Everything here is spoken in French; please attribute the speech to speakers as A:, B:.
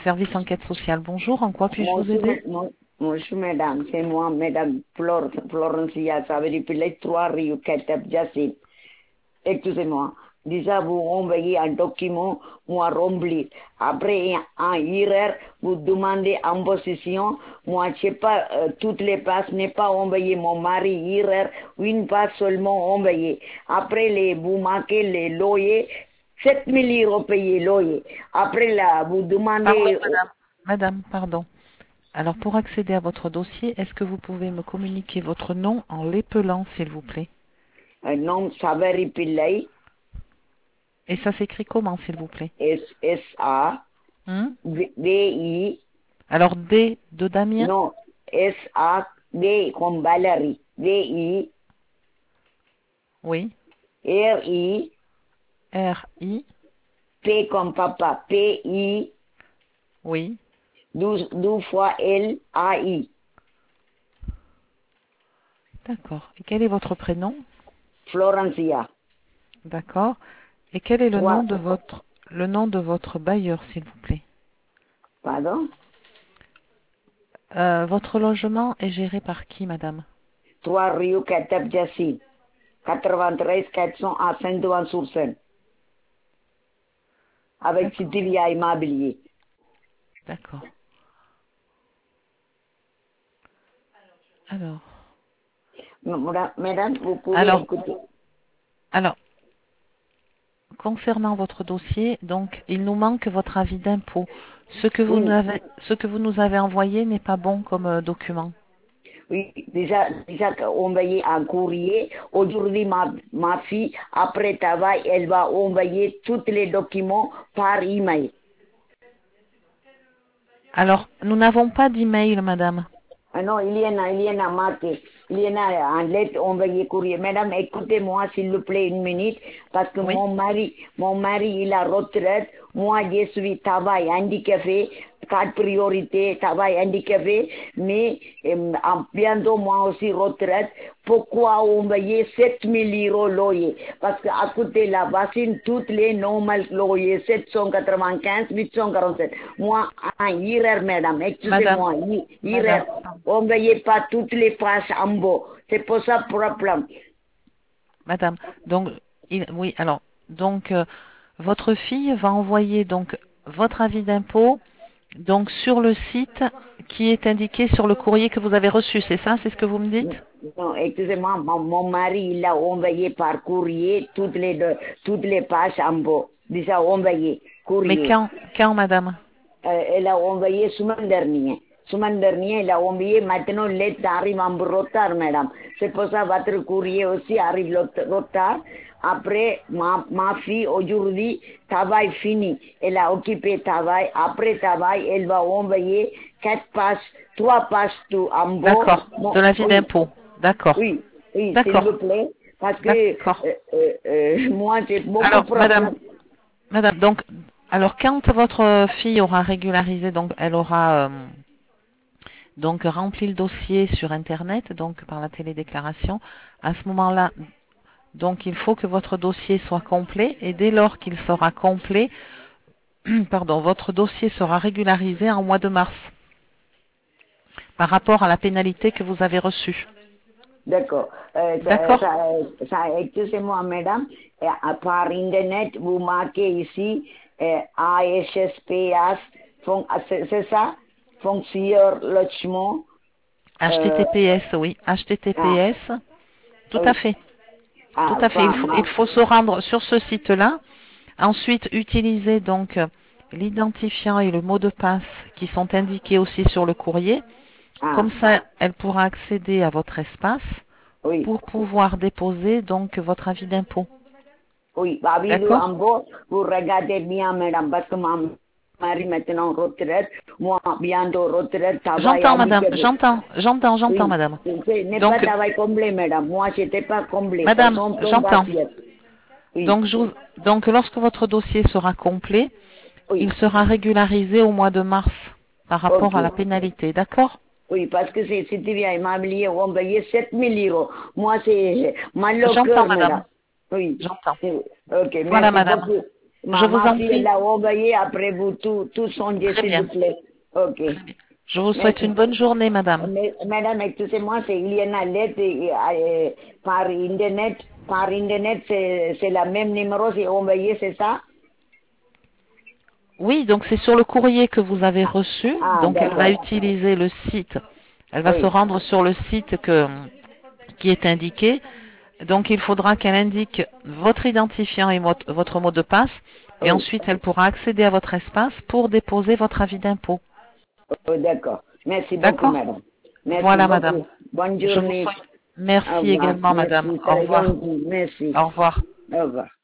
A: service enquête sociale. Bonjour, en quoi puis-je vous
B: Bonjour,
A: aider?
B: bonjour, madame, c'est moi, madame Florencia Savary Pillai, 3 rue Ketchup, Jacine. Excusez-moi. Déjà, vous envoyez un document, moi remplir. Après, en erreur, vous demandez en position. Moi, je sais pas, toutes les pages n'est pas envoyé. Mon mari, erreur, une page seulement envoyée. Après, vous marquez les loyers, 7 000 euros payés loyer. Après, là, vous
A: Pardon,
B: demandez,
A: madame. Madame, pardon. Alors, pour accéder à votre dossier, est-ce que vous pouvez me communiquer votre nom en l'épelant, s'il vous plaît?
B: nom Savary Pillai,
A: Et ça s'écrit comment, s'il vous plaît?
B: S-A-V-I,
A: Hmm? Alors, D de Damien?
B: non, S-A-V comme Valérie, V-I,
A: Oui.
B: R-I,
A: R-I?
B: P comme papa, P-I,
A: Oui.
B: 12 fois L-A-I,
A: D'accord. Et quel est votre prénom?
B: Florencia.
A: D'accord. Et quel est
B: Trois,
A: le nom de votre bailleur, s'il vous plaît?
B: pardon?
A: Votre logement est géré par qui, madame?
B: 3 rue Ketchup Jacine, 93 400 à Saint-Ouen-sur-Seine, avec
A: D'accord.
B: Citilia Immobilier.
A: D'accord. Alors,
B: Madame, vous pouvez
A: alors,
B: écouter.
A: alors, concernant votre dossier, donc, il nous manque votre avis d'impôt.
B: Oui,
A: Ce que vous nous avez envoyé n'est pas bon comme document.
B: oui, déjà envoyé un courrier. Aujourd'hui, ma fille, après travail, elle va envoyer tous les documents par email.
A: Alors, nous n'avons pas d'email, madame.
B: Ah non, il y en a marqué. Il y en a un lettre envoyé courrier. Madame, écoutez-moi, s'il vous plaît, une minute, parce que
A: Oui.
B: mon mari, il a retraite. Moi, je suis travail handicapé, 4 priorités, travail handicapé, mais bientôt moi aussi retraite. Pourquoi envoyer 7 000 € loyer? Parce qu'à côté de la voici toutes les normales loyers, 795, 847. Moi, en erreur, madame,
A: Madame,
B: excusez-moi,
A: madame,
B: erreur. Envoyez pas toutes les pages en bas. C'est pour ça le problème.
A: madame. Donc, oui, alors, donc, votre fille va envoyer donc votre avis d'impôt donc sur le site qui est indiqué sur le courrier que vous avez reçu, c'est ça? C'est ce que vous me dites?
B: Non, excusez-moi, mon mari, il a envoyé par courrier toutes les pages en bas. Déjà envoyé,
A: Mais
B: courrier.
A: quand, madame?
B: Elle a envoyé semaine dernière. Semaine dernière, elle a envoyé, maintenant, lettre arrive en retard, madame. C'est pour ça votre courrier aussi arrive retard. Après, ma fille, aujourd'hui, travail fini. Elle a occupé travail. Après travail, elle va envoyer 4 pages, 3 pages tout en bas.
A: D'accord, de l'avis
B: Oui,
A: d'impôt. D'accord,
B: oui, oui, s'il vous
A: d'accord,
B: plaît. Parce que
A: d'accord.
B: moi, j'ai beaucoup de
A: Alors,
B: problèmes.
A: madame, donc, alors quand votre fille aura régularisé, donc elle aura donc rempli le dossier sur Internet, donc par la télédéclaration, à ce moment-là, donc il faut que votre dossier soit complet et dès lors qu'il sera complet, pardon, votre dossier sera régularisé en mois de mars par rapport à la pénalité que vous avez reçue.
B: D'accord.
A: D'accord?
B: Excusez-moi, madame. Par Internet, vous marquez ici ASSPS, c'est ça? Foncier logement. Euh,
A: HTTPS, oui,
B: ah,
A: HTTPS, tout à
B: oui.
A: fait. Tout
B: Ah,
A: à fait. Il faut se rendre sur ce site-là. Ensuite, utiliser donc l'identifiant et le mot de passe qui sont indiqués aussi sur le courrier. Comme
B: ah,
A: ça, elle pourra accéder à votre espace
B: oui.
A: pour pouvoir déposer donc votre avis d'impôt.
B: Oui. Aviso
A: D'accord?
B: en bas, vous regardez bien, madame, parce que ma mari maintenant retraite. Moi, bientôt retraite, travail
A: J'entends, madame.
B: handicapé.
A: J'entends,
B: Oui,
A: madame.
B: ce n'est pas
A: Donc,
B: travail complet, madame. Moi, j'étais pas complet.
A: madame,
B: 60 ans
A: j'entends.
B: d'assiette. Oui,
A: Donc, donc, lorsque votre dossier sera complet, il
B: oui,
A: sera régularisé au mois de mars par rapport à la
B: ok.
A: pénalité. D'accord?
B: Oui, parce que c'est bien immobilier, on payait 7 000 €. Moi, c'est mal au
A: J'entends,
B: cœur,
A: madame.
B: madame. Oui.
A: J'entends.
B: Ok,
A: Voilà,
B: merci
A: madame.
B: beaucoup.
A: Je vous
B: Ma
A: en
B: fille,
A: prie.
B: elle a envoyé après vous tout songez,
A: Très
B: s'il
A: bien.
B: vous plaît. Ok.
A: Très bien. Je vous souhaite une
B: Merci.
A: bonne journée, madame.
B: Madame, excusez-moi, c'est il y en a lettre par Internet, c'est la même numéro, c'est envoyé, c'est ça?
A: Oui, donc c'est sur le courrier que vous avez
B: Ah,
A: reçu.
B: ah,
A: Donc elle va
B: d'accord.
A: utiliser le site. Elle va se
B: Oui.
A: rendre sur le site qui est indiqué. Donc il faudra qu'elle indique votre identifiant et votre mot de passe. Et
B: Oui.
A: ensuite, elle pourra accéder à votre espace pour déposer votre avis d'impôt.
B: Oh, d'accord. Merci beaucoup,
A: D'accord?
B: madame. Merci
A: Voilà, madame.
B: beaucoup. Bonne
A: Je vous
B: journée.
A: souhaite.
B: Au
A: Merci
B: revoir.
A: également, madame.
B: Merci.
A: Au
B: Très
A: revoir.
B: gentil. Merci.
A: Au revoir.
B: Au revoir.